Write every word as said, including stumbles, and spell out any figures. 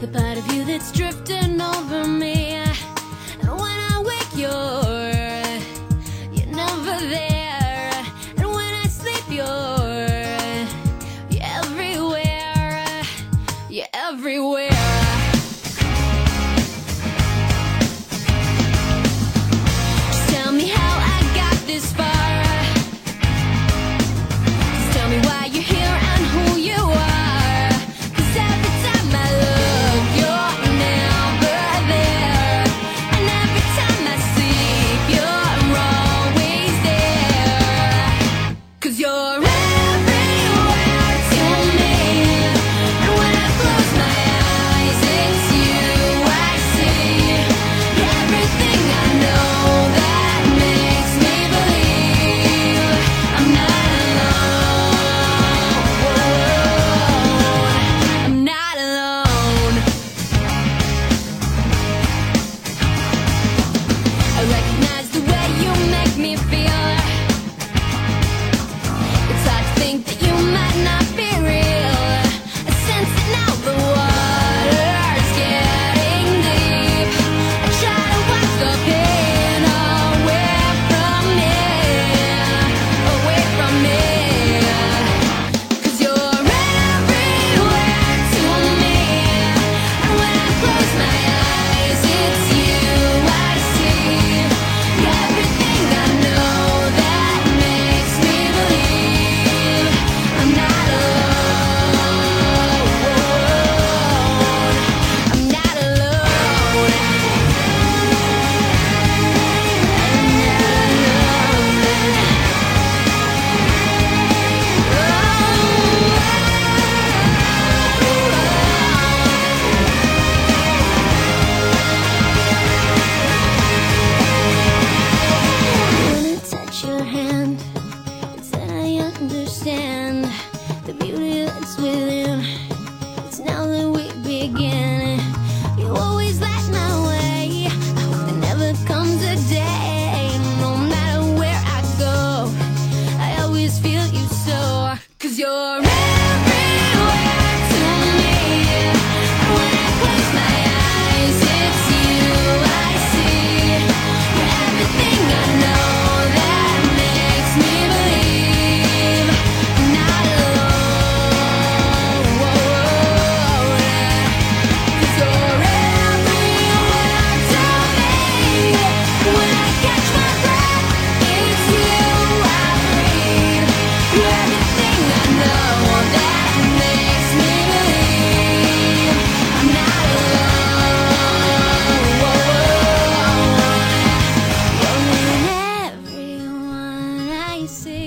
the part of you that's drifting over me. And when I wake, you're you're never there. And when I sleep, you're you're everywhere. You're everywhere. Just tell me how I got this far. Just tell me why you're here and who you are. 'Cause every time I look, you're never there. And every time I sleep, you're always there. 'Cause you're everywhere to me. And when I close my eyes, it's you I see. You're everything I know that makes me believe I'm not alone. I'm not alone. I recognize the way you make me feel. It's hard to think that you might not be real. I sense it now, the water's getting deep. I try to wash the pain away from me, away from me. 'Cause you're everywhere to me. And when I close my eyes, it's you I see. You're everything I know that makes me believe I'm not alone. I'm not alone. When I touch your hand, it's then I understand the beauty that's within. It's now that we begin. You always light my way. I hope there never comes a day. No matter where I go, I always feel you so. 'Cause you're everywhere to me. And when I close my eyes, it's you I see. You're everything I know that makes me believe I'm not alone. 'Cause you're everywhere to me. When I catch my breath, it's you I breathe. You're everything I know that makes me believe I'm not alone. You're in everyone I see.